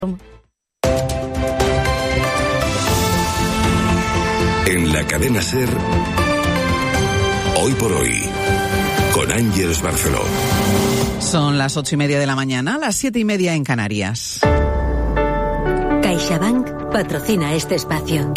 En la cadena SER, Hoy por Hoy, con Ángeles Barceló. Son las 8:30 de la mañana, las 7:30 en Canarias. CaixaBank patrocina este espacio.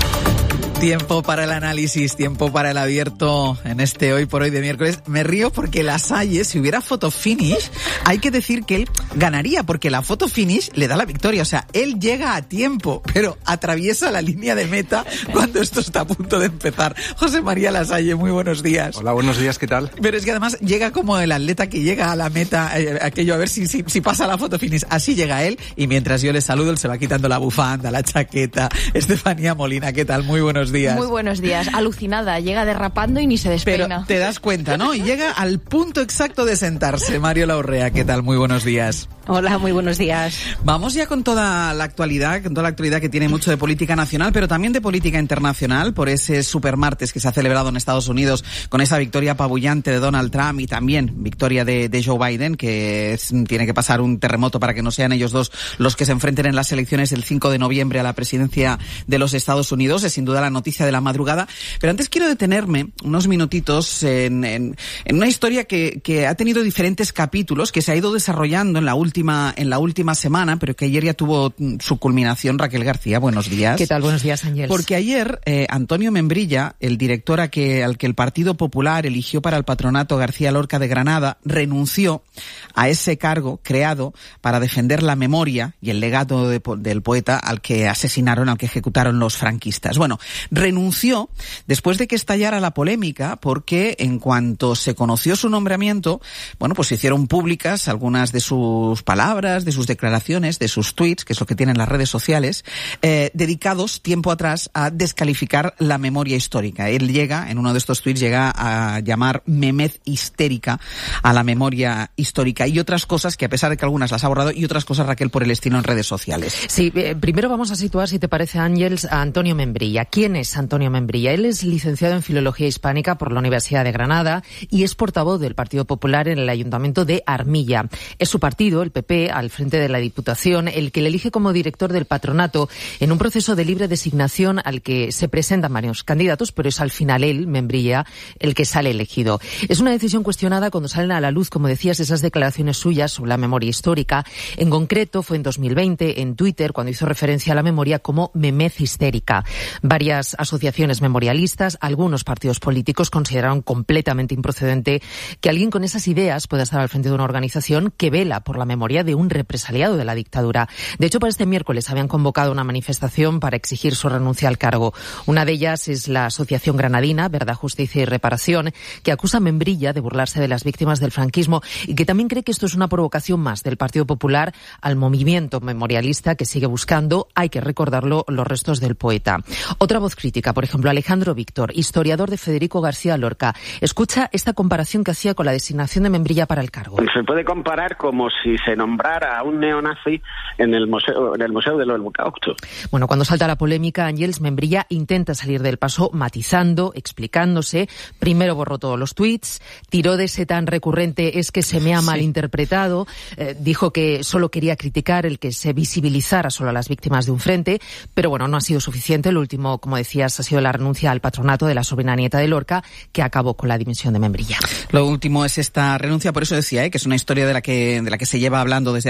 Tiempo para el análisis, tiempo para el abierto en este Hoy por Hoy de miércoles. Me río porque Lasalle, si hubiera photo finish, hay que decir que él ganaría, porque la photo finish le da la victoria. O sea, él llega a tiempo, pero atraviesa la línea de meta cuando esto está a punto de empezar. José María Lasalle, muy buenos días. Hola, buenos días, ¿qué tal? Pero es que además llega como el atleta que llega a la meta, aquello a ver si pasa la photo finish. Así llega él, y mientras yo le saludo, él se va quitando la bufanda, la chaqueta. Estefanía Molina, ¿qué tal? Muy buenos días. Muy buenos días. Alucinada, llega derrapando y ni se despeina. Pero te das cuenta, ¿no? Y llega al punto exacto de sentarse. Mario Laurrea, ¿qué tal? Muy buenos días. Hola, muy buenos días. Vamos ya con toda la actualidad que tiene mucho de política nacional, pero también de política internacional, por ese supermartes que se ha celebrado en Estados Unidos con esa victoria apabullante de Donald Trump y también victoria de Joe Biden, que tiene que pasar un terremoto para que no sean ellos dos los que se enfrenten en las elecciones del 5 de noviembre a la presidencia de los Estados Unidos. Es sin duda la noticia de la madrugada. Pero antes quiero detenerme unos minutitos en una historia que ha tenido diferentes capítulos, que se ha ido desarrollando en la última semana, pero que ayer ya tuvo su culminación. Raquel García, buenos días. ¿Qué tal? Buenos días, Ángel. Porque ayer Antonio Membrilla, el director al que el Partido Popular eligió para el Patronato García Lorca de Granada, renunció a ese cargo creado para defender la memoria y el legado del poeta al que asesinaron, al que ejecutaron los franquistas. Bueno, renunció después de que estallara la polémica, porque en cuanto se conoció su nombramiento, bueno, pues se hicieron públicas algunas de sus palabras, de sus declaraciones, de sus tweets, que es lo que tienen las redes sociales, dedicados tiempo atrás a descalificar la memoria histórica. Él en uno de estos tweets llega a llamar memez histérica a la memoria histórica y otras cosas que, a pesar de que algunas las ha borrado, y otras cosas, Raquel, por el estilo en redes sociales. Sí, primero vamos a situar, si te parece, Ángels, a Antonio Membrilla. ¿Quién es Antonio Membrilla? Él es licenciado en Filología Hispánica por la Universidad de Granada y es portavoz del Partido Popular en el Ayuntamiento de Armilla. Es su partido, el PP, al frente de la Diputación, el que le elige como director del patronato en un proceso de libre designación al que se presentan varios candidatos, pero es al final él, Membrilla, el que sale elegido. Es una decisión cuestionada cuando salen a la luz, como decías, esas declaraciones suyas sobre la memoria histórica. En concreto, fue en 2020, en Twitter, cuando hizo referencia a la memoria como memez histérica. Varias asociaciones memorialistas, algunos partidos políticos consideraron completamente improcedente que alguien con esas ideas pueda estar al frente de una organización que vela por la memoria de un represaliado de la dictadura. De hecho, para este miércoles habían convocado una manifestación para exigir su renuncia al cargo. Una de ellas es la Asociación Granadina, Verdad, Justicia y Reparación, que acusa a Membrilla de burlarse de las víctimas del franquismo y que también cree que esto es una provocación más del Partido Popular al movimiento memorialista que sigue buscando, hay que recordarlo, los restos del poeta. Otra voz crítica, por ejemplo, Alejandro Víctor, historiador de Federico García Lorca. Escucha esta comparación que hacía con la designación de Membrilla para el cargo. Se puede comparar como si se nombrara a un neonazi en el Museo del Holocausto. Bueno, cuando salta la polémica, Ángels, Membrilla intenta salir del paso matizando, explicándose. Primero borró todos los tuits, tiró de ese tan recurrente es que se me ha malinterpretado, dijo que solo quería criticar el que se visibilizara solo a las víctimas de un frente, pero bueno, no ha sido suficiente. Lo último, como decías, ha sido la renuncia al patronato de la sobrina nieta de Lorca, que acabó con la dimisión de Membrilla. Lo último es esta renuncia, por eso decía que es una historia de la que se lleva hablando desde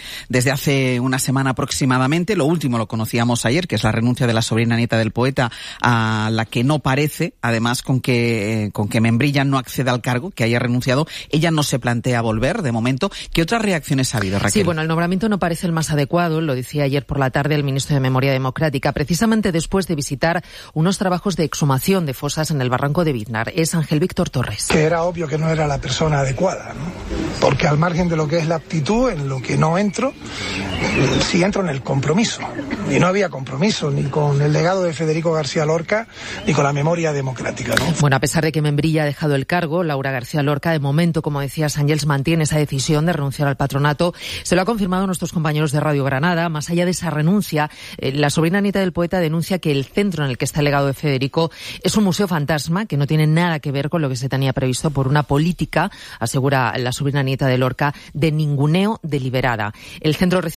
hace una semana aproximadamente. Lo último lo conocíamos ayer, que es la renuncia de la sobrina nieta del poeta, a la que no parece, además, con que Membrilla no acceda al cargo, que haya renunciado. Ella no se plantea volver, de momento. ¿Qué otras reacciones ha habido, Raquel? Sí, bueno, el nombramiento no parece el más adecuado, lo decía ayer por la tarde el ministro de Memoria Democrática, precisamente después de visitar unos trabajos de exhumación de fosas en el barranco de Biznar. Es Ángel Víctor Torres. Que era obvio que no era la persona adecuada, ¿no? Porque al margen de lo que es la aptitud, en lo que no entro, sí entro en el compromiso. Y no había compromiso ni con el legado de Federico García Lorca ni con la memoria democrática, ¿no? Bueno, a pesar de que Membrilla ha dejado el cargo, Laura García Lorca, de momento, como decías, Ángels, mantiene esa decisión de renunciar al patronato. Se lo ha confirmado nuestros compañeros de Radio Granada. Más allá de esa renuncia, la sobrina nieta del poeta denuncia que el centro en el que está el legado de Federico es un museo fantasma que no tiene nada que ver con lo que se tenía previsto por una política, asegura la sobrina nieta de Lorca, de ninguneo deliberada. El centro